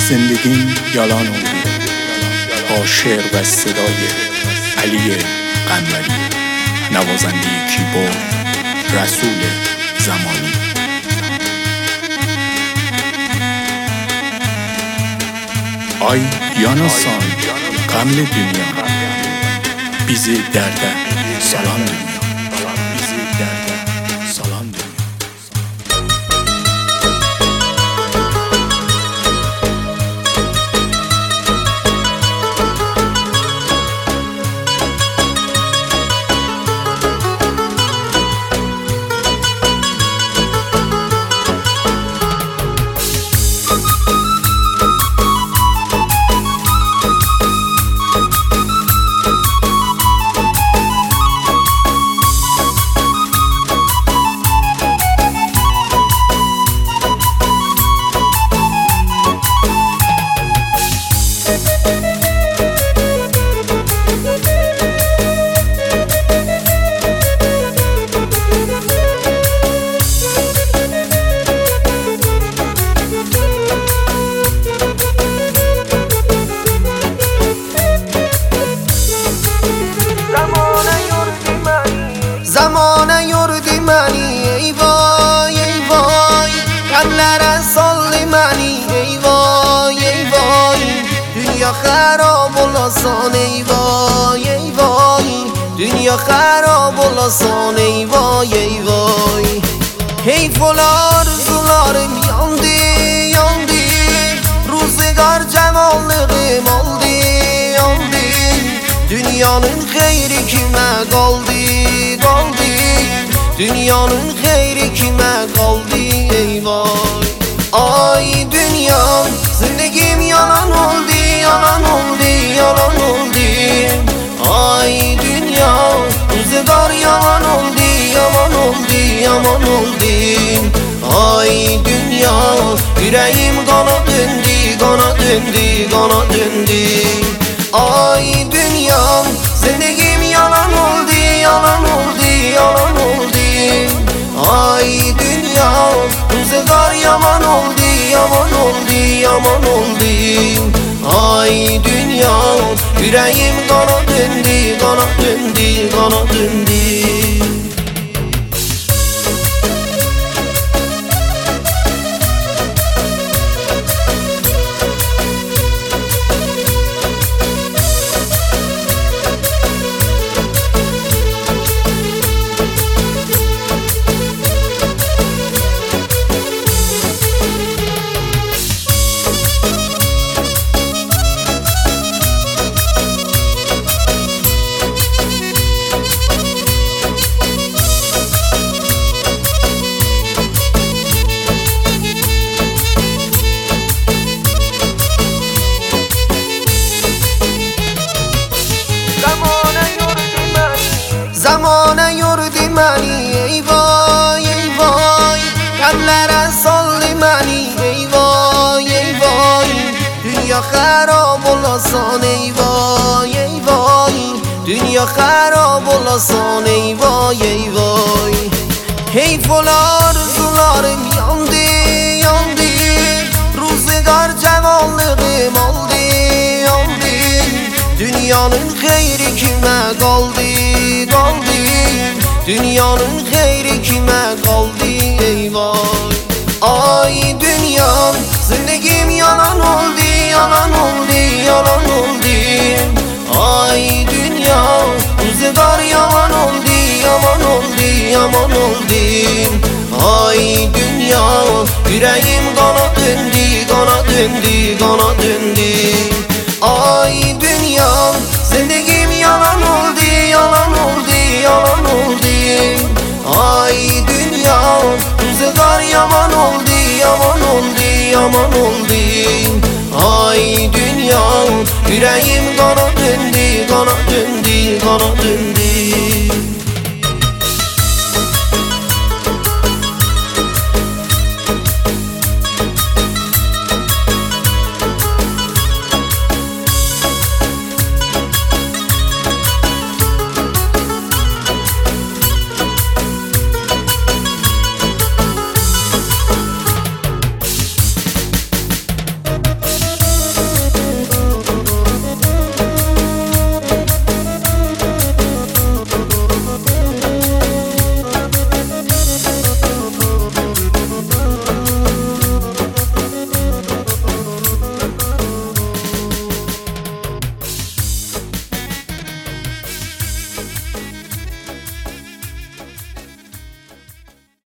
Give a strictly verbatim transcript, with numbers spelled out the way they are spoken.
زندگیم یالان oldu با شعر و صدای علی قنبری، نوازنده کیبورد رسول زمانی. Ay yanasan gamle dünya, bizi derde salan dünya, bizi derde salan dünya. زمانه یوردی منی ای وای ای وای، غملر سال منی ای وای ای وای، دنیا خراب و لاسان ای وای ای وای، دنیا خراب و لاسان ای وای ای وای. حیف و آرزوlarım yandı yandı، روزگار cemalliğim oldu oldu، dünyanın xeyri kime kaldı kaldı، dünyanın xeyri kime kaldı ey vay. Ay dünya zindagim yalan oldu yalan oldu yalan oldu, ay dünya ro'zgor yaman oldu yaman oldu yaman oldu, ay dünya yüreğim kana döndü kana döndü kana döndü, ay dünya zindagim yalan oldu yalan oldu yalan oldu, ay dünya ro'zgor yaman oldu yaman oldu yaman oldu, ay dünya yüreğim kana döndü kana döndü kana döndü. زمانه یوردی منی ای وای ای وای، غملر سال منی ای وای ای وای، دنیا خراب و لاسان ای وای ای وای، دنیا خراب و لاسان ای وای ای وای. حیف و آرزوlarım yandı yandı، روزگار cemalliğim oldu oldu، dünyanın xeyri kime kaldı kaldı, dünyanın xeyri kime kaldı ey vay. Ay dünya zindagim yalan oldu yalan oldu yalan oldu, ay dünya ro'zgor yaman oldu yaman oldu yaman oldu, ay dünya yüreğim kana döndü kana döndü kana döndü, ay dünya zindagim yalan oldu yalan oldu yalan oldu, ay dünya ro'zgor yaman oldu yaman oldu yaman oldu, ay dünya yüreğim kana döndü kana döndü kana döndü.